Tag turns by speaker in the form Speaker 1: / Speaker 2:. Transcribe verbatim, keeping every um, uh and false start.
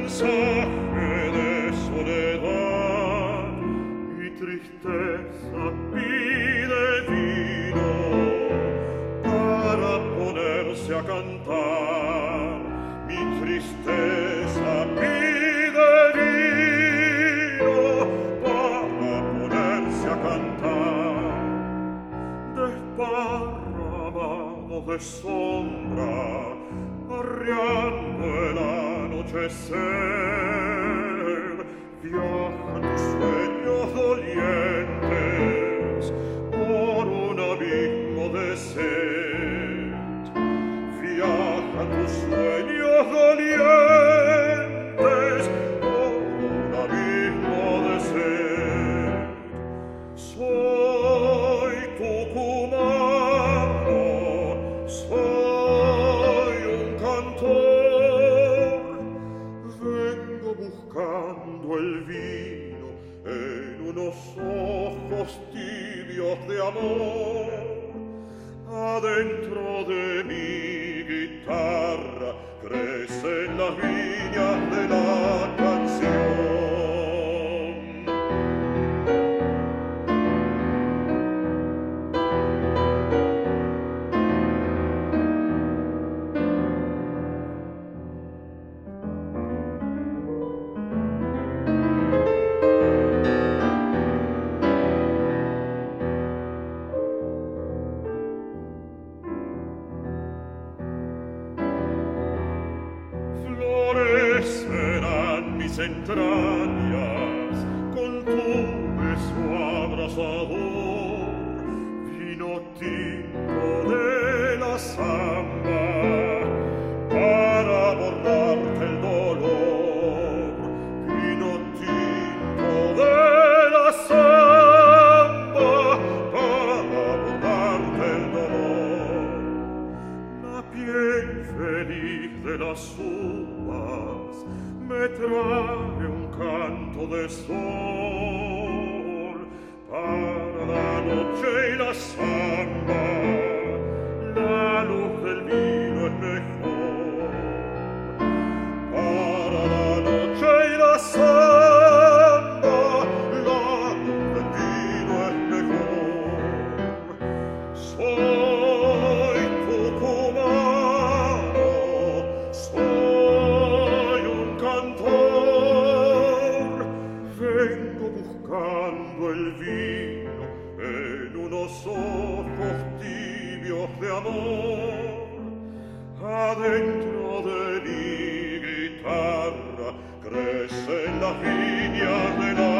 Speaker 1: mensaje de soledad. Mi tristeza pide vino para ponerse a cantar. Mi tristeza pide vino para ponerse a cantar. Desparramado de sombra, arreando el anochecer, viajan tus sueños dolientes por un abismo de sed. Viajan tus sueños dolientes por un abismo de sed. Soy tucumano, soy un cantor, vengo buscando el vino en unos ojos tibios de amor. Adentro de mi guitarra crecen las viñas de la canción. Florecerán mis entrañas con tu beso abrasador, vino tinto de la samba para borrarte el dolor. Vino tinto de la samba para borrarte el dolor. La piel feliz de las uvas me trae un canto de sol para la noche y la samba. La luz del vino es mejor para la noche y la samba. La luz del vino es mejor. Soy tucumano, soy un cantor, vengo buscando el vino en unos ojos tibios de amor. Adentro de mi guitarra crecen las viñas de la